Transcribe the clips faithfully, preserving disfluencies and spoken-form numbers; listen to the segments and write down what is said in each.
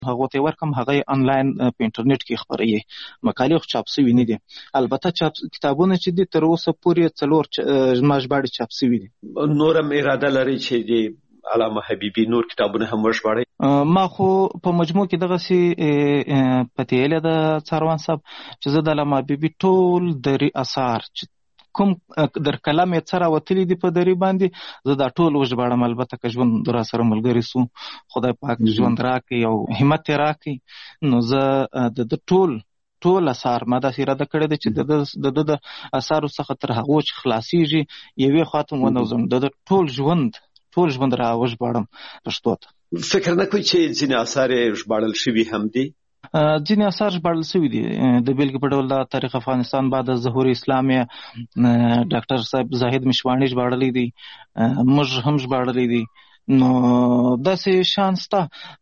هغه ته ورکم، هغه انلاین په انټرنیټ کې خبري مقالې خو چاپ شوی نه دي. البته چاپ کتابونه چې دي تر اوسه پورې څلور ما ژباړې چاپ شوی دي. نورم اراده لري چې د علامه حبیبي نور کتابونه هم وژباړئ؟ ما خو په مجموع کې دغه سي پته اله د څاروان صاحب چې زه د علامه حبیبي ټول دري اثار چې کوم در کلام یې څرا وتلی دی په دری باندې زه دا ټول وژباړم. البته که ژوند در سره ملګری سو، خدای پاک ژوند راکړي او همت راکړي، نو زه د ټول ټول اثار ما داسې اراده کړې ده چې د د د اثارو څخه تر هغو چې خلاصیږي یوې خواته ونوځم، د ټول ژوند ټول ژوند را وژباړم پښتو ته. فکر نه کوئ چې ځینې اثار یې ژباړل شوي هم دي؟ ځینې اثار ژباړل شوي دي. د بیلګې په ډول د تاریخ افغانستان بعد از ظهور اسلام یې ډاکټر صاحب زاهد مشواڼي ژباړلی دی، موږ هم ژباړلی دی. نو داسې شان سته،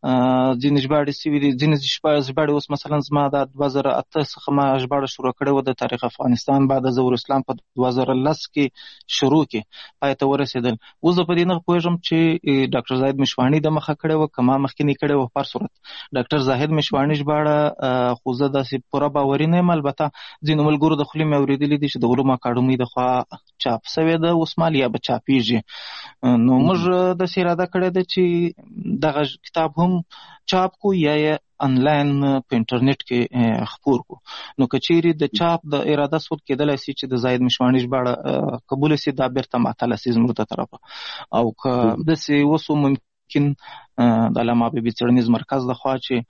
ځینې ژباړې شوي دي، ځینې ژباړې اوس مثلا زما د دوه زره اته څخه ما ژباړه شروع کړې وه د تاریخ افغانستان بعد از ظهور اسلام په دوه زره لس کې شروع کې پای ته ورسېدل. اوس زه په دې نه پوهېږم چې ډاکټر زاهد مشواڼي د مخه کړې وه که ما مخکې کړې وه. په هر صورت ډاکټر زاهد مشواڼي ژباړه خو زه داسې پوره باوري نه یم. البته ځینو ملګرو د خولې مې اورېدلي دي چې د علومو اکاډمۍ د خوا چاپ شوی ده، اوس مال یا به چاپېږي. نو موږ داسې اراده کړې ده چې دغه کتاب هم چاپ کو یا یې انلاین په انټرنیټ کې خپور کو. نو که چیرې د چاپ د اراده صورت کېدلی شي چې د زاهد مشواڼي ژباړه قبول شي، دا بیرته معطله شي زموږ د طرفه، او که داسې اوس ممکن د علامه حبیبي څېړنیز مرکز د خوا چې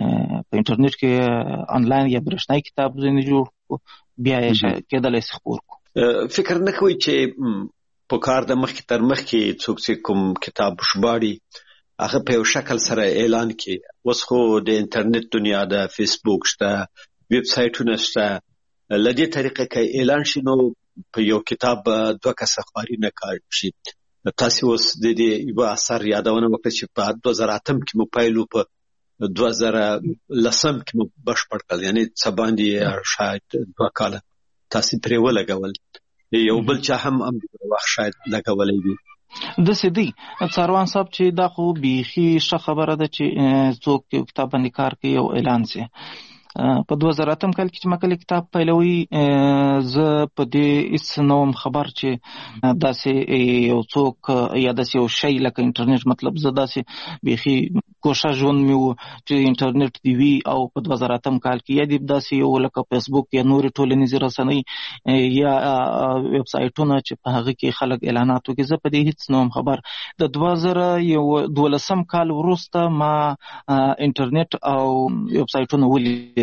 په انټرنیټ کې انلاین یا برېښنایي کتاب ځینې جوړ کو، بیا یې کېدلی شي خپور کو. فکر نه کوئ چې په کار د مخکې تر مخکې څوک چې کوم کتاب ژباړي هغه په یو شکل سره اعلان کړي؟ اوس خو د انټرنیټ دنیا ده، فیسبوک شته، ویب سایټونه شته، له دې طریقې که اعلان شي نو په یو کتاب دوه کسه خواري نه کار شي. تاسې اوس د دې یوه اثر یادونه وکړه چې په دوه زره اتم کې مو پیل په دوه زره لسم کې مو بشپړ کړل، یعنې څه باندې شاید دوه کاله تاسې پرې ولګول. یو بل چا هم همدغه وخت شاید لګولی وي. داسې دی څاروان صاحب چې دا خو بیخي ښه خبره ده چې څوک یو کتاب باندې کار کوي او اعلان شي. په دوه زره اتم کال کې چې ما کله کتاب پیلوي زه په دې هېڅ نه وم خبر چې داسې یو څوک یا داسې یو شی لکه انټرنیټ، مطلب زه داسې بیخي کوښښ ژوند مې و چې انټرنیټ دې وي، او په دوه زره اتم کال کې یا دې داسې یو لکه فیسبوک یا نورې ټولنیزې رسنۍ یا ویب سایټونه چې په هغه کې خلک اعلانات وکړي، زه په دې هېڅ نه وم خبر. د دوه زره یو دولسم کال وروسته ما انټرنیټ او ویب سایټونه ولیدل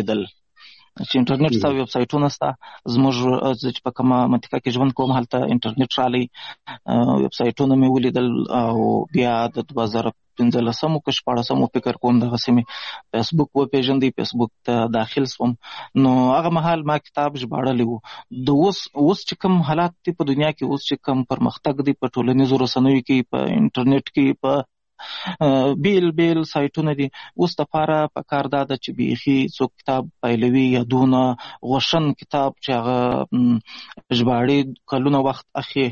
چې انټرنیټ ستا ویب سایټونه ستا. زموږ چې په کومه منطقه کې ژوند کوم هلته انټرنیټ رالی، ویب سایټونه مې ولیدل، او بیا د دوه زره پنځلسمو که شپاړسمو فکر کوم دغسې مې فیسبوک وپېژندی، فیسبوک ته داخل شوم. نو هغه مهال ما کتاب ژباړلی و. د اوس اوس چې کوم حالات دي په دنیا کې، اوس چې کوم پرمختګ دی په ټولنیزو رسنیو کې، په انټرنیټ کې، په بیل بیل سایټونه دي، اوس دپاره په کار دا ده چې بیخي څوک کتاب پیلوي یا دونه غوښن کتاب چې هغه ژباړي کلونه وخت اخلي،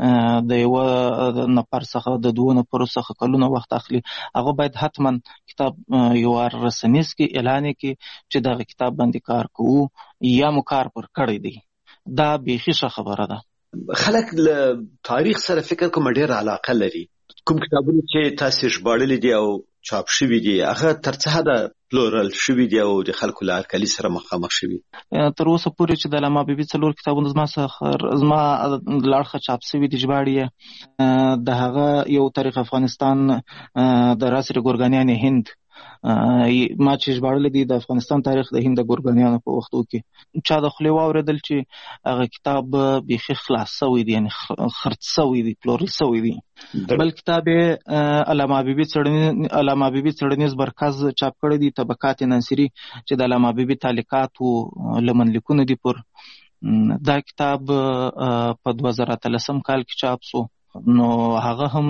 د یوه نفر څخه د دوو نفرو څخه کلونه وخت اخلي، هغه باید حتما کتاب یوه رسنیز کې اعلان کړي چې دغه کتاب باندې کار کوو یا مو کار پر کړی دی. دا بیخي ښه خبره ده. خلک له تاریخ سره فکر کوم ډېره علاقه لري. کوم کتابونه چې تاسې ژباړلي دي او چاپ شوي دي هغه تر څه حده پلورل شوي دي او د خلکو له هرکلي سره مخامخ شوي؟ تر اوسه پورې چې د علامه حبیبي څلور کتابونه زما څخه زما له اړخه چاپ شوي دي ژباړې یې، د هغه یو تاریخ افغانستان د راسر ګورګانیان هند ما چې ژباړلی دی، د افغانستان تاریخ د هند د ګورګانیانو په وختو کې چا د خولې واورېدل چې هغه کتاب بیخي خلاص شوی دی، یعنې خرڅ شوی دی، پلورل شوی دی. بل کتاب یې علامه حبیبي څېړنیز علامه حبیبي څېړنیز مرکز چاپ کړی دی، طبقات ناصري، چې د علامه حبیبي تعلیقاتو لمنلیکونه دي پر. دا کتاب په دوه زره اتلسم کال کې چاپ شو. نو هغه هم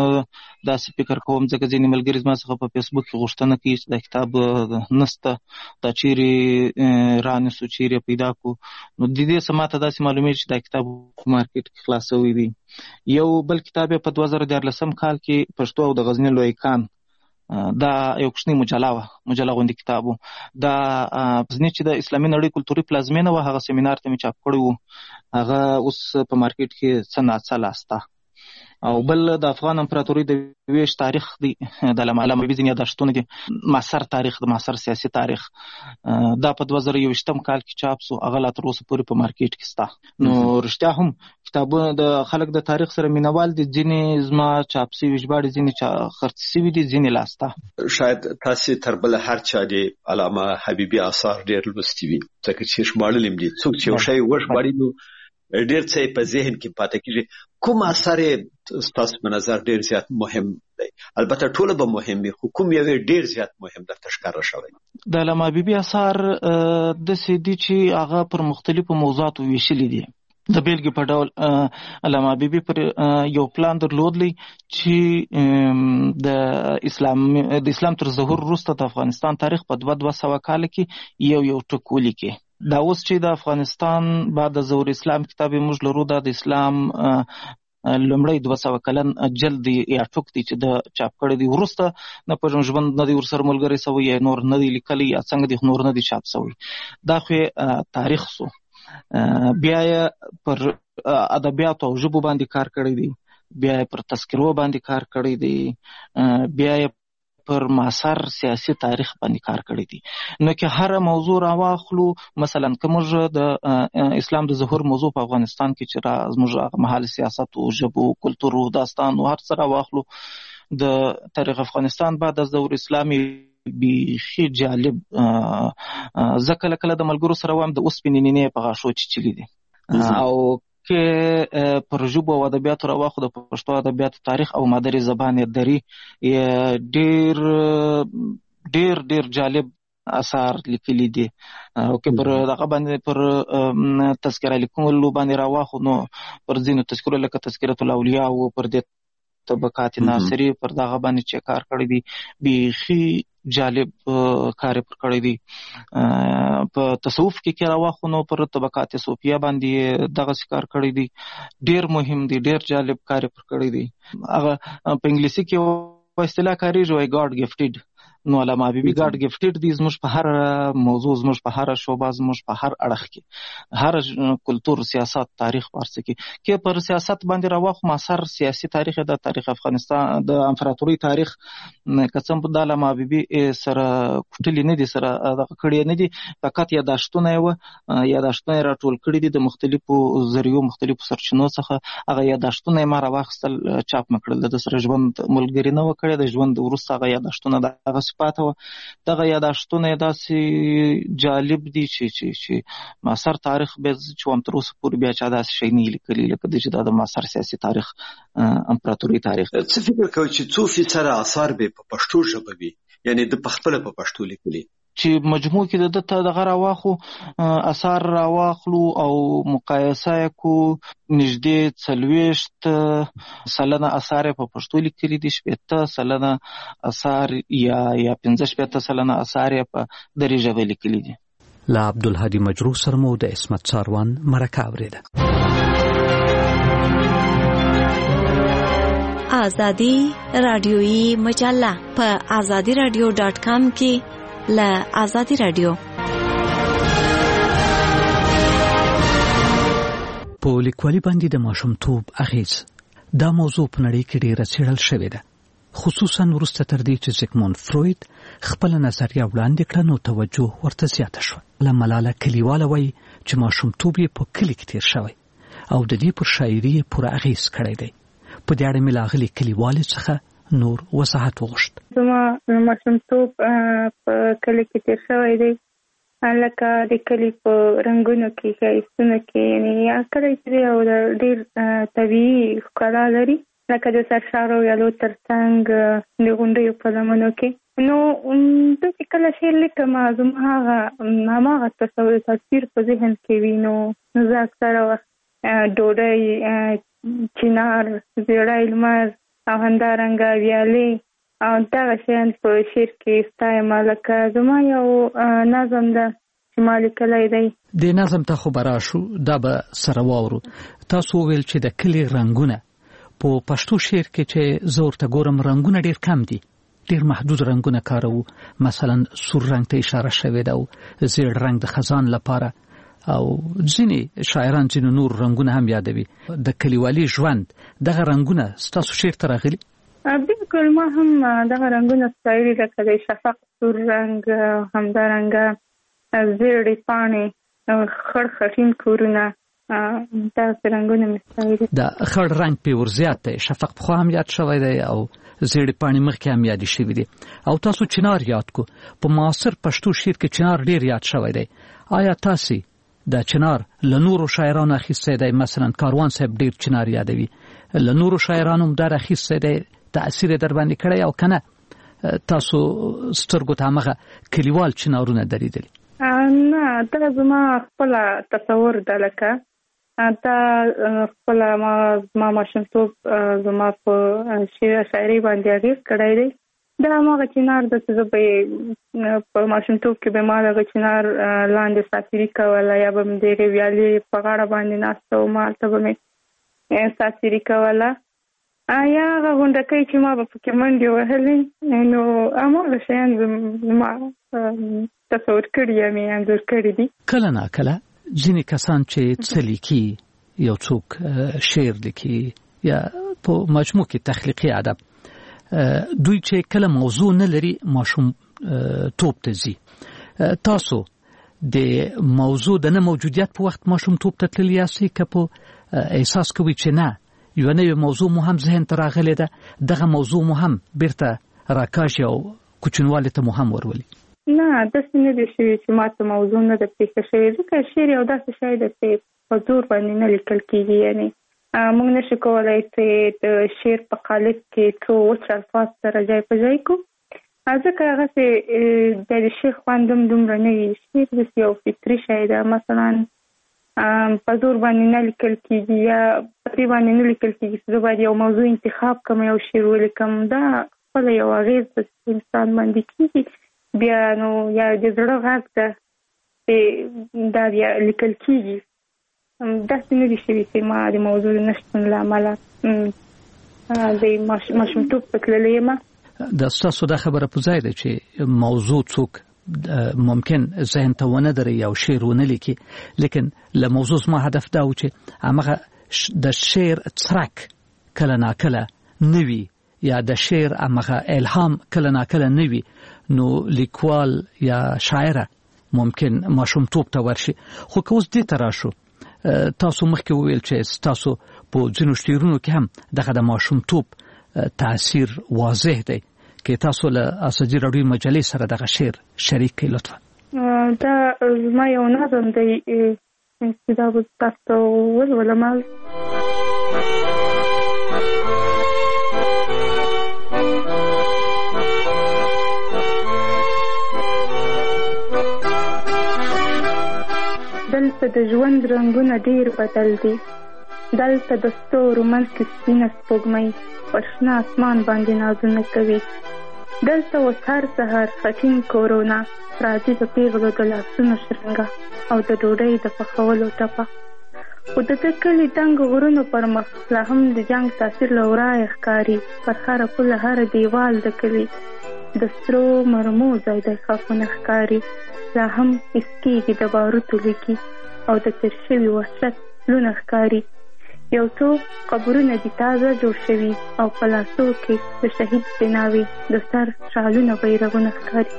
داسې فکر کوم ځکه ځینې ملګري زما څخه په فیسبوک کې غوښتنه کوي چې دا کتاب نسته، دا چیرې رانیسو، چیرې پیدا کو. نو د دې څه ماته داسې معلومیږي چې دا کتاب په مارکیټ کې خلاص شوی دی. یو بل کتاب یې په دوه زره دیارلسم کال کې پښتو او د غزني لوی کان دا یو کوچنی مجله وه، مجله غوندې کتاب و. دا پزنې چې د اسلامي نړۍ کلتوري پلازمینه وه، هغه سیمینار ته مې چاپ کړی و. هغه اوس په مارکیټ کې څه ناڅه لاسته. او بل د افغان امپراتورۍ د ویش تاریخ دی، د علامه حبیبي ځینې یاداشتونه دي، معاصر تاریخ، د معاصر سیاسي تاریخ. دا په دوه زره یوویشتم کال کې چاپ سو، هغه لا تر اوسه پورې په مارکیټ کې سته. نو رښتیا هم کتابونه د خلک د تاریخ سره مینوال دي، ځینې زما چاپ سوي ژباړې، ځینې خرڅ سوي دي، ځینې لاسته. شاید تاسې تر بله هر چا د علامه حبیبي آثار ډېر لوستي وي، ځکه چې ژباړلي هم دي. څوک چې یو شی وژباړي نو ډېر څه په ذهن کې پاتې کېږي. کوم اثر ستاسو په نظر ډېر زیات مهم دی؟ البته ټول به مهم وي، خو کوم یو ډېر زیات مهم درته ښکاره شوی؟ د علامه حبیبي آثار داسې دي چې هغه پر مختلفو موضوعاتو ویشلي دي. د بیلګې په ډول علامه حبیبي پر یو پلان درلودلی چې د اسلام د اسلام تر ظهور وروسته د افغانستان تاریخ په دوه دوه سوه کال کې یو یو ټک ولیکي. دا اوس چې د افغانستان بعد د ظهور اسلام کتاب موږ لرو، دا د اسلام لومړی دوه سوه کلن جلد یا ټوک دی چې د چاپ کړی دی. وروسته نه پوهېږم ژوند نه دی ورسره ملګری سوی، یا نور نه دی لیکلی، یا څنګه دی نور نه دی چاپ سوی. دا خو تاریخ سو. بیا یې پر ادبیاتو او ژبو باندې کار کړی دی، بیا یې پر تذکرو باندې کار کړی دی، بیا یې پر معاصر سیاسي تاریخ باندې کار کړی دی. نو که هر موضوع راواخلو، مثلا که موږ د اسلام د ظهور موضوع په افغانستان کې چې را زموږ مهال سیاست او ژبو کلتور او داستان او هر څه راواخلو، د تاریخ افغانستان بعد از ظهور اسلامي بیخي جالب. زه کله کله د ملګرو سره وایم د اوسپنې نینې په غاښو چیچلي دي. او که پر ژبو او ادبیاتو راواخلو، د پښتو ادبیاتو تاریخ او مادري زبان دری ډېر ډېر ډېر جالب اثار لیکلي دي. او که پر دغه باندې پر تذکره لیکلو باندې راواخلو، نو پر ځینو تذکرو لکه تذکرة الاولیاء او پر دې طبقات ناصري پر دغه باندې چې کار کړی دی، بیخي جالب کار پر کړی دی. په تصوف کې کې راواخلو، نو پر طبقات صوفیه باندې دغه کار کړی دی، ډېر مهم دی، ډېر جالب کار پر کړی دی. هغه په انګلیسي کې په اصطلاح کاریږي وایي ګاډ ګفټډ. نو علامه حبیبي ګاډ ګفټډ دی، زموږ په هر موضوع، زموږ په هر شعبه، زموږ په هر اړخ کې، هر کلتور، سیاست، تاریخ پارڅه کې کې پر سیاست باندې راواخلو. معاصر سیاسي تاریخ د تاریخ افغانستان د امپراتورۍ تاریخ که څه د علامه حبیبي سره کوټلي نه دي، سره دغه کړي نه دي، فقط یاداشتونه یې وه، یاداشتونه یې راټول کړي دي د مختلفو ذریعو، مختلفو سرچینو څخه. هغه یاداشتونه یې ما راواخیستل، چاپ مې کړل. د سره ژوند ملګري نه وه کړی، د ژوند وروسته هغه یاداشتونه دغه پاته وه. دغه یاداشتونه یې داسې جالب دي چې چې چې معاصر تاریخ بیا چې هم تر اوسه پورې بیا چا داسې شی نه لیکلي لکه دی چې دا د معاصر سیاسي تاریخ، امپراتورۍ تاریخ. څه فکر کوئ چې څو فیصده اثار به په پښتو ژبه وي، یعنی د پخپله په پښتو لیکلي؟ چې مجموع کې د دته دغه راواخلو، اثار راواخلو او مقایسه یې کړو، نږدې څلوېښت سلنه اثار یې په پښتو لیکلي دي، شپېته سلنه اثار یا یا پنځه شپېته سلنه اثار یې په دري ژبه لیکلي دي. له عبدالهادي مجروح سره مو د عصمت ساروان مرکه اورېده. آزادی رادیویی مجله په آزادی رادیو ډاټ کام کې له آزادی رادیو. په لیکوالي باندې د ماشومتوب اغیز دا موضوع په نړۍ کې ډېره څېړل شوې ده، خصوصا وروسته تر دې چې زیګموند فروید خپل نظریه وړاندې کړه، نو توجه ورته زیاته شوه. ملاله کلیواله وایي چې ماشومتوب یې په کلي کې تیر شوی او د دې پر شاعري یې پوره اغیز کړی دی. په دې اړه مې له هغې کلیوالې څخه نور وضاحت وغوښت. زما ماشومتوب په کلي کې تیر شوی دی، لکه د کلي په رنګونو کې، ښایستونو کې، یعنې یا کلی چې دی او ډېر طبیعي ښکلا لري، لکه د سرشارو ویالو تر څنګ د غونډیو په لمنو کې. نو زه چې کله شعر لیکم، زما هغه هماغه تصور تصویر په ذهن کې وي. نو زه اکثره وخت ډوډۍ، چنار، زیړی لمر او همدارنګه ویالې او دغه شیان په شعر کې ستایم. لکه زما یو نظم ده چې ما لیکلی دی. د نظم ته خو به راشو، دا به سره واورو. تاسو وویل چې د کلي رنګونه په پښتو شعر کې چې زه ورته ګورم رنګونه ډېر کم دي، ډیر محدود رنگونه کارو، مثلا سور رنگ ته اشاره شوې ده او زیړ رنگ د خزان لپاره، او ځینې شاعران ځینې نور رنگونه هم یادوي. د کلیوالي ژوند دغه رنگونه ستاسو شعر ته راغلي؟ بالکل، ما هم دغه رنگونه ستایلي، لکه د شفق سور رنگ، همدارنګه زیړې پاڼې، خړ خټین کورونه، دا رنگونه مستایلي. د خړ رنگ په ورزيات دی، شفق خو هم یاد شوی دی او زیړې پاڼې مخکې هم یاد شوی دی. او تاسو چنار یاد کو، په معاصر پښتو شعر کې چنار ډیر یاد شوی دی. آیا تاسو د چنار له نورو شاعرانو اخیستی دی؟ مثلا کاروان صاحب ډیر چنار یادوي، له نورو شاعرانو هم در اخیستی دی، تاثیر در باندې کړی او کنه تاسو سترګو ته هغه کلیوال چنارونه دریدلی؟ نه، دا زما خپل تصور ده، لکه دا خپل ما ما ماشومتوب زما په شعر شاعري باندې اغېز کړی دی. دا هغه چنار د څه به په ماشومتوب کې به ما دغه چنار لاندې سافري کوله، یا به مې ډېرې ویالې په غاړه باندې ناسته وم، هلته به مې سافري کوله، یا هغه غونډکۍ چې ما به پکې منډې وهلې. نو هماغه شیان زما تصور کړي یا مې انځور کړي دي. کله نا کله ځینې کسان چې څه لیکي، یو څوک شعر لیکي یا په مجموع کې تخلیقي ادب، دوی چې کله موضوع نه لري ماشوم توپ ته ځي. تاسو د موضوع د نه موجودیت په وخت ماشوم توپ ته تللی یاستئ که په احساس کوي چې نه یو نوې موضوع مو هم ذهن ته راغلی ده، دغه موضوع مو هم بیرته راکاږي او کوچنوالي ته مو هم ورولي؟ نه، داسې نه دی شوي چې ما ته موضوع نه ده پېښه شوې، ځکه شعر یو داسې شی ده چې په زور باندې نه لیکل کېږي. یعنې موږ نشو کولی چې د شعر په قالب کې څو وچ الفاظ سره ځای په ځای کړو، ځکه هغسې د شعر خوند هم دومره نه وي. شعر داسې یو فطري شی ده، مثلا په زور باندې نه لیکل کېږي یا په دې باندې نه لیکل کېږي چې زه باید یو موضوع انتخاب کړم، یو شعر ولیکم. دا خپله یو اغېز د انسان باندې کېږي، بیا نو یا د زړه غږ ده چې دا بیا لیکل کېږي. داسې نه دي شوي چې ما د موضوع د نشتون له امله د ماشومتوب ته تللی یم. د ستاسو دا خبره په ځای ده چې موضوع څوک ممکن ذهن ته ونه دري او شعر ونه لیکي، لیکن له موضوع زما هدف دا و چې هغه د شعر څرک کله ناکله نوي یا د شعر هغه الهام کله ناکله نوي، نو لیکوال یا شاعره ممکن ماشومتوب ته ورشي. خو که اوس دې ته راشو، تاسو مخکې وویل چې تاسو په ځینو شعرونو کې هم دغه د ماشومتوب تاثیر واضح دی، که تاسو له اساجي راډیو مجلې سره دغه شعر شریک کړئ لطفا. دا زما یو نظم دی چې دا به تاسو ولولم. دلته د ژوند رنګونه ډېر بدل دي، دلته د ستورو منځ کې سپینه سپوږمۍ پر شنه اسمان باندې نازونه کوي. دلته اوس هر سهار خټین کورونه راځي د پیغلو د لاسونو شرنګه او د ډوډۍ د پخولو ټپه. خو د ده کلي دنګ غرونو پر مخ لا هم د جنګ تاثیر له ورایه ښکاري. پر هره پوله هر دیوال د کلي د سرو مرمو ځای دی خاپونه ښکاري. لا هم اسکېږي د باروتو لیکي او د تېر شوي وحشت لونه ښکاري. یو څو قبرونه دي تازه جوړ شوي او په لاسو کې د شهید بناوي د سر شالونه بیرغونه ښکاري.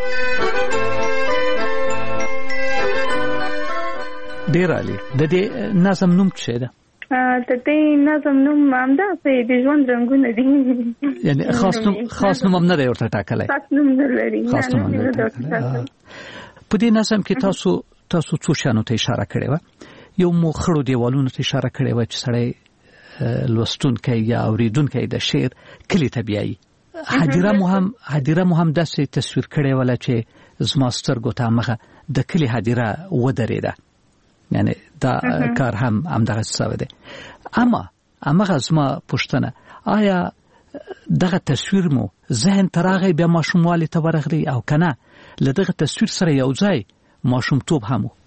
ډېر عالي. د دې نظم نوم څه ده؟ د دې نظم نوم همداسې د ژوند رنګونه دي. یعنی خاص نوم خاص نوم هم نه دی ورته ټاکلی؟ خاص نوم نه لري. خاص نوم نه لري. په دې نظم کې تاسو تاسو څو شیانو ته اشاره کړې وه. یو مو خړو دیوالونو ته اشاره کړې وه چې سړی لوستونکی یا اورېدونکی د شعر کلي ته بیایي. هدیره مو هم هدیره مو هم داسې تصویر کړې وله چې زما سترګو ته همغه د کلي هدیره ودرېده. یعنی دا کار هم همدغه څه دی. اما همغه زما پوښتنه، آیا دغه تصویر مو ذهن ته راغی بیا ماشوموالي ته ورغلی او که نه له دغه تصویر سره یو ځای ماشومتوب هم و؟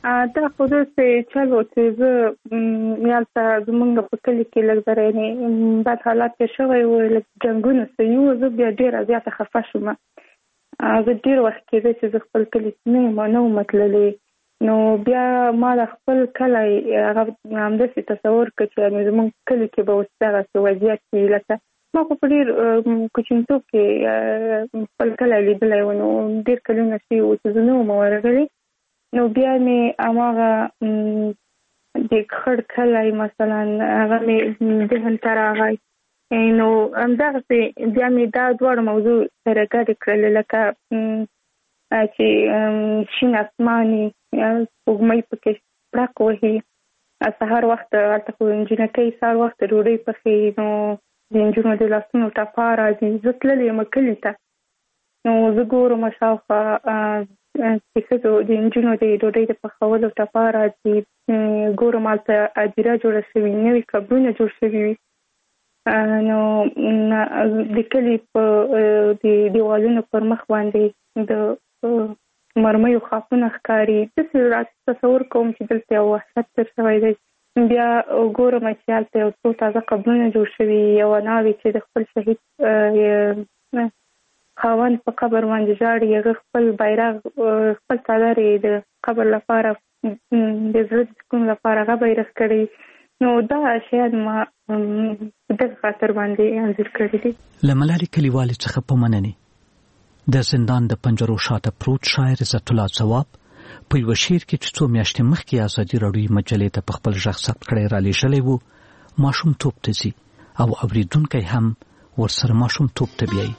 دا خو داسې چل و چې زه یالته زمونږ په کلي کې لږ ذره یعنې بد حالات تېر شوی و، لږ جنګونه صحیح وو. زه بیا ډېره زیاته خفه شوم. زه ډېر وخت کېده چې زه خپل کلي نه یم نه وم تللې، نو بیا ما د خپل کلی هغه همداسې تصور کړ چې یعنې زمونږ کلي کې به اوس دغسې وضعیت وي. لکه ما خو په ډېر کوچنیتوب کې خپل کلی لیدلی و، نو ډېر کلونه شوي وو چې زه نه وم ورغلې. نو بیا مې هماغه د خړ کلی مثلا هغه مې ذهن ته راغی، نو همدغسې بیا مې دا دواړه موضوع سره ګډې کړلې، لکه چې شین اسمان سپوږمۍ پکې پړق وهي، سهار وخت هلته خو نجونکۍ سهار وخت ډوډۍ پخوي، نو د نجونو د لاسونو ټپا راځي. زه تللې یم کلي ته، نو زه ګورم شاوخوا چې ښځو د نجونو د ډوډۍ د پخولو ټپا راځي، ګورم هلته هدیره جوړه شوي، نوي قبرونه جوړ شوي وي. نو د کلي په د دیوالونو پر مخ باندې د مرمیو خاپونه ښکاري. داسې راته تصور کوم چې دلته یو وحشت تېر شوی دی. بیا ګورم چې هلته یو څو تازه قبرونه جوړ شوي، یوه ناوې چې د خپل شهید خاوند په قبر باندې ژاړي، هغه خپل بیرغ خپل څادر یې د قبر لپاره د زړه د سکون لپاره هغه بیرغ کړی. نو دا شیان ما په دغه خاطر باندې انځور کړي دي. له ملالۍ کلیوالې څخه په مننې د زندان د پنجرو شاته پروت شاعر عزت الله ځواب په یوه شعر کې چې څو میاشتې مخکې ازادي راډیو مجلې ته په خپل غږ ثبت کړی رالیږلی و، ماشومتوب ته ځي او اورېدونکی هم ورسره ماشومتوب ته بیایي.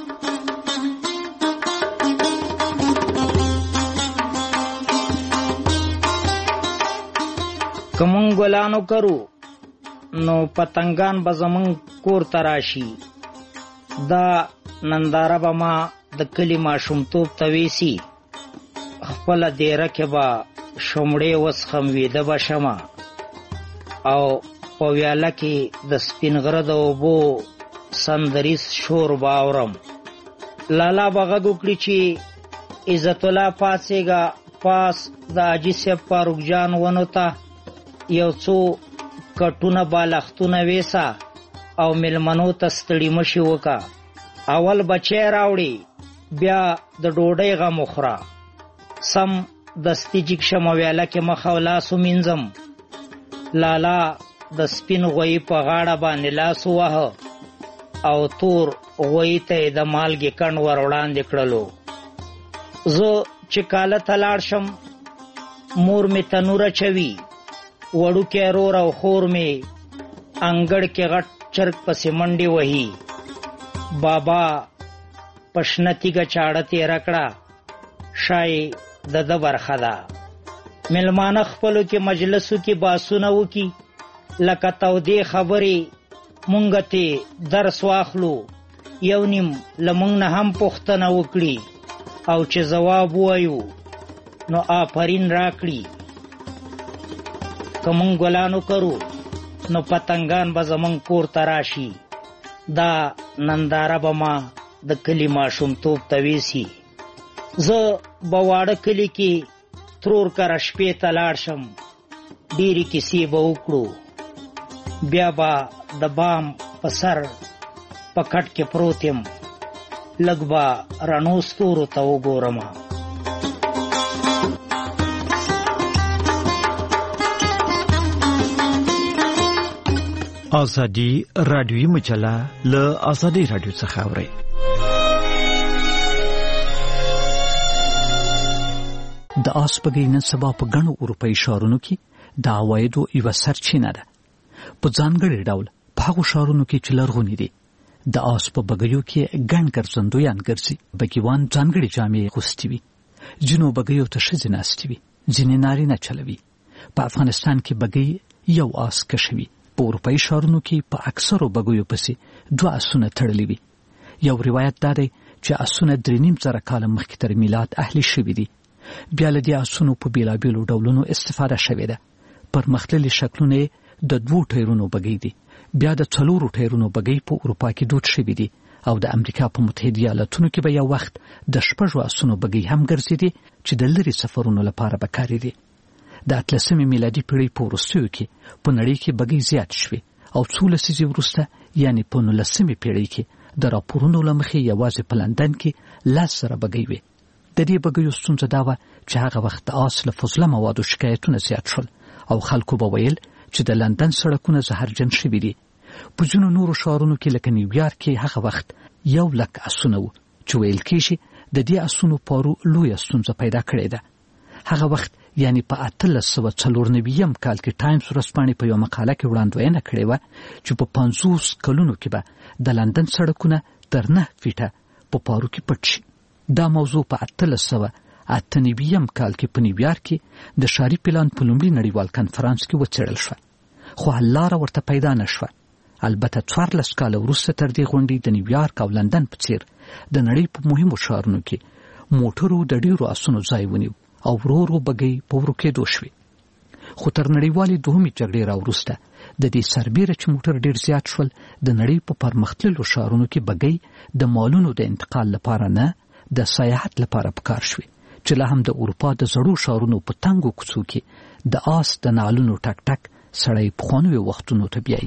که مونږ ګلانو کرو نو پتنګان به زمونږ کور ته راشي، دا ننداره به ما د کلي ماشومتوب ته ویسي، خپله دیره کې به شمړې وڅښم ویده به شمه، او په ویاله کې د سپین غره د اوبو سندریز شور به اورم. لالا به غږ وکړي چې عزت الله پاڅېږه، پاس د حاجي صاحب فاروق جان ونو ته یو څو کټونه بالښتونه ویسه او مېلمنو ته ستړي مشي وکه. اول بچی راوړي، بیا د ډوډۍ غم وخوره، سم دستي جګ شم ویاله کې مخ او لاس ومینځم. لالا د سپین غویي په غاړه باندې لاس ووهه او تور غویي ته یې د مالګې کڼ ور وړاندې کړلو. زه چې کاله ته لاړ شم، مور مې تنور اچوي، وړوکی رور او خور مې انګړ کې غټ چرګ پسې منډې وهي. بابا په شنه تیږه چاړه تېره کړه، شای د ده برخه ده. مېلمانه خپلو کې مجلسو کې باسونه وکي، لکه تودې خبرې مونږ ته درس واخلو، یو نیم له مونږ نه هم پوښتنه وکړي، او چې ځواب ووایو نو آفرین راکړي. که مونږ ګلانو کرو نو پتنګان به زمونږ کور ته راشي، دا ننداره به ما د کلي ماشومتوب ته ویسي. زه به واړه کلي کې ترور کره شپې ته لاړ شم، ډېرې کیسې به وکړو، بیا به د بام په سر په کټ کې پروت یم، لږ به رڼو ستورو ته وګورم. ازادي رادیوي مجله له ازادي رادیو څخه اورئ. د آس بګۍ نن سبا په ګڼو اروپایي ښارونو کې د عوایدو یوه سرچینه ده. په ځانګړي ډول په هغو ښارونو کې چې لرغوني دي د آس په بګیو کې ګڼ ګرځندویان ګرځي. بګیوان ځانګړي جامې اغوستې وي، ځینو بګیو ته ښځې ناستې وي، ځینې نارینه چلوي. په افغانستان کې بګۍ یو آس کشوي. په اروپایي ښارونو کې په اکثرو بګیو پسې دوه آسونه تړلي وي. یو روایت دا دی چې آسونه درې نیم زره کاله مخکې تر میلاد اهلي شوي دي. بیا له دې آسونو په بېلابېلو ډولونو استفاده شوې ده. پرمختللي شکلونه د دوو ټایرونو بګۍ دي. بیا د څلورو ټایرونو بګۍ په اروپا کې دود شوي دي، او د امریکا په متحده ایالتونو کې به یو وخت د شپږو آسونو بګۍ هم ګرځېدې چې د لرې سفرونو لپاره به کارېدې. د اتلسمې میلادي پیړۍ په وروستیو کې په نړۍ کې بګۍ زیات شوې او څو لسیزې وروسته یعنې په نولسمې پیړۍ کې د راپورونو له مخې یوازې په لندن کې لس زره بګۍ وې. د دې بګیو ستونزه دا وه چې هغه وخت د آس له فضله موادو شکایتونه زیات شول او خلکو به ویل چې د لندن سړکونه زهرجن شوي دي. په ځینو نورو ښارونو کې لکه نیویارک کې هغه وخت یو لک اسونه وو چې ویل کېږي د دې اسونو پارو لویه ستونزه پیدا کړې ده. هغه وخت یعنی په اتلس سوه څلور نوي کال کې ټایمز ورځپاڼې په یو مقاله کې وړاندوینه کړې وه چې په پنځوس کلونو کې به د لندن سړکونه تر نه فیټه په پارو کې پټ شي. دا موضوع په اتلس سوه اته نوي کال کې په نیویارک کې د ښاري پلان په لومړي نړیوال کنفرانس کې وڅېړل شوه، خو حل لاره ورته پیدا نه شوه. البته څوارلس کاله وروسته تر دې غونډې د نیویارک او لندن په څېر د نړۍ په مهمو ښارونو کې موټرو د ډېرو اسونو ځای ونیو او ورو ورو بګۍ په ورکېدو شوې. خو تر نړیوالې دوهمې جګړې راوروسته د دې سربیره چې موټر ډېر زیات شول د نړۍ په پرمختللو ښارونو کې بګۍ د مالونو د انتقال لپاره نه د سیاحت لپاره پکار شوې چې لا هم د اروپا د زړو ښارونو په تنګو کوڅو کې د آس د نعلونو ټک ټک سړی پخوانیو وختونو ته بیایي.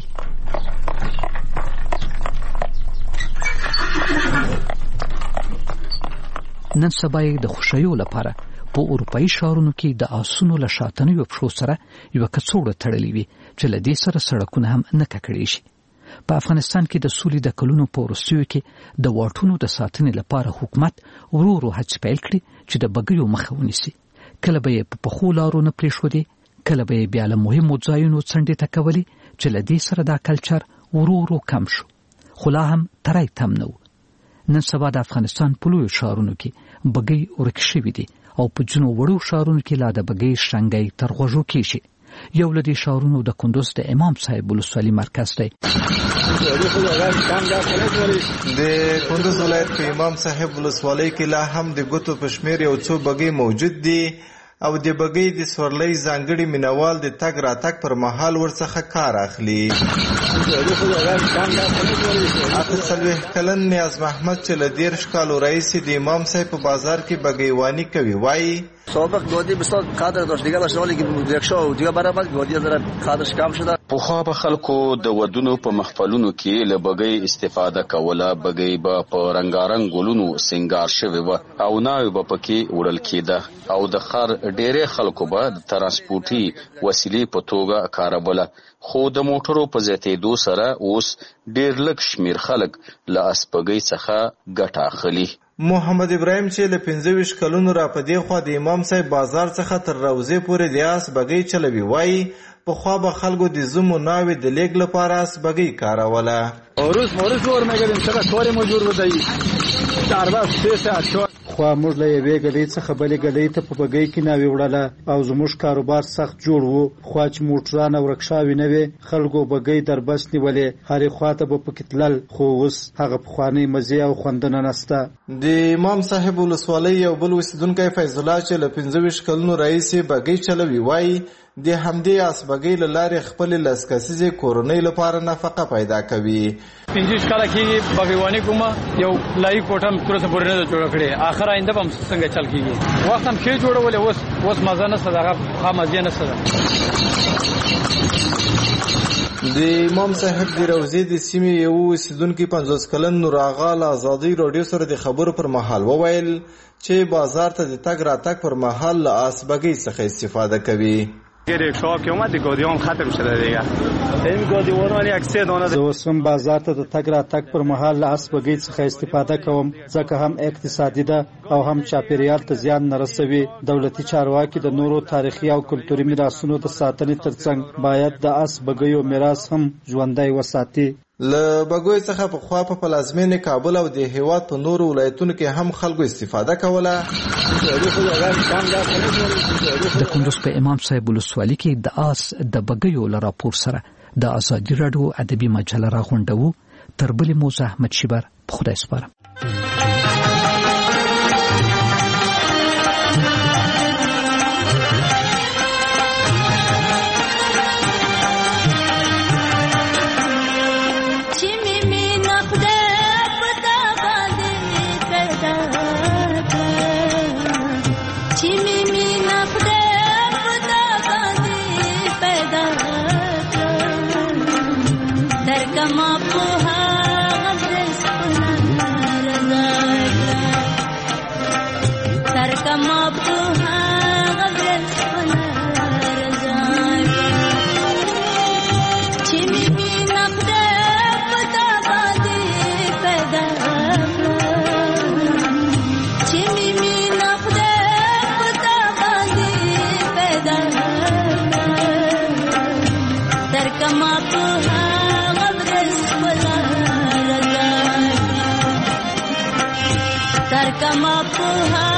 نن سبا یې د خوښیو لپاره په اروپایي ښارونو کې د آسونو له شاتنیو پښو سره یوه کڅوړه تړلې وي چې له دې سره سړکونه هم نه ککړې شي. په افغانستان کې د سولې د کلونو په وروستیو کې د واټونو د ساتنې لپاره حکومت ورو ورو هڅې پیل کړي چې د بګیو مخه ونیسي. کله به یې په پخو لارو نه پرېښودې، کله به یې بیا له مهمو ځایونو څنډې ته کولې چې له دې سره دا کلچر ورو ورو کم شو، خو لا هم تری تم نه و. نن سبا د افغانستان په لویو ښارونو کې بګۍ ورک شوي دي او په ځینو وړو ښارونو کې لا د بګۍ شرنګی تر غوږو کېږي. یو له دې ښارونو د کندوز د امام صاحب ولسوالي مرکز دی. د کندوز ولایت په امام صاحب ولسوالۍ کې لا هم د ګوتو په شمېر یو څو بګۍ موجود دي او د بګۍ د سورلۍ ځانګړي مینوال د تګ راتګ پر مهال ورڅخه کار اخلي. اته څلوېښت کلن نیاز محمد چې له دېرش کالو راهیسې د امام صاحب په بازار کې بګیواني کوي وایي سابق گودی بسیار قدر داشت، دیگه داشت ولی که رکشا و دیگه برای بعد گودی ذره قدرش کم شده. پخوا به خلکو د ودونو په محفلونو کې له بګۍ استفاده کوله. بګۍ به په رنګارنګ ګلونو سنگار شوې وه او ناوې به پکې وړل کېده او د ښار ډېری خلکو به د ترانسپورټي وسیلې په توګه کاروله. خو د موټرو په زیاتېدو سره اوس ډېر لږ شمېر خلک له اسپګۍ څخه ګټه اخلي. محمد ابراهیم چې له پنځه ویشت کلونو را په دې خوا د امام صاحب بازار څخه تر روضې پورې د آس بګۍ چلوي وایي پخوا به خلکو د زومو ناوې د لیږ لپاره آس بګۍ کاروله. روز مورز ور میگردیم چرا کاری مجبور بدهی چهار بار سه ساعت شو خو موږ له یوې ګډۍ څخه بلې ګډۍ ته په بګۍ کې ناوې وړله او زموږ کاروبار سخت جوړ و. خو چې موټران او رکشاوې نه وې خلکو بګۍ در بس نیولې، هرې خواته به پکې تلل، خو اوس هغه پخوانۍ مزې او خوندونه نسته. د امام صاحب ولسوالۍ یو بل اوسېدونکی فیض الله چې له پنځه ویشت کلونو راهیسې بګۍ چلوي وایي د همدې آس بګۍ له لارې خپلې لس کسیزې کورنۍ لپاره نفقه پیدا کوي. پنځه ویشت کاله کېږي بګیواني کوم، یو لایي کوټه هم تر اوسه پورې نه ده جوړه کړې. آخر آینده به هم څنګه چل کېږي. وخت هم ښې جوړولې، اوس اوس مزه نشته، دغه ښه مزې نشته ده. د امام صاحب د روضې د سیمې یو اوسېدونکي پنځوس کلن نور آغا له ازادۍ راډیو سره د خبرو پر مهال وویل چې بازار ته د تګ راتګ پر مهال له آس بګۍ څخه استفاده کوي. رکشا که اومد گادیوان ختم شده دیگه. این گادیوان یک سه دانه زه اوس هم بازار ته د تګ راتګ پر مهال له آس بګۍ څخه استفاده کوم ځکه هم اقتصادي ده او هم چاپیریال ته زیان نه رسوي. دولتي چارواکي د نورو تاریخي او کلتوري میراثونو د ساتنې ترڅنګ باید د آس بګیو میراث هم ژوندی وساتي. له بګوی څخه په خوا په پلازمینې کابل او د هیواد په نورو ولایتونو کې هم خلکو استفاده کوله. د کندوز په امام صاحب ولسوالي کې د آس د بګیو له راپور سره د ازادي راډیو ادبي مجله راغونډوو. تر بلې موزه احمد شیبر په خدای سپارم. کما په هغه ورځ خپله رضا چې مې مینه خدای په تا باندې پیدا چې مې مینه خدای په تا باندې پیدا تر کما په هغه ورځ خپله رضا تر کما په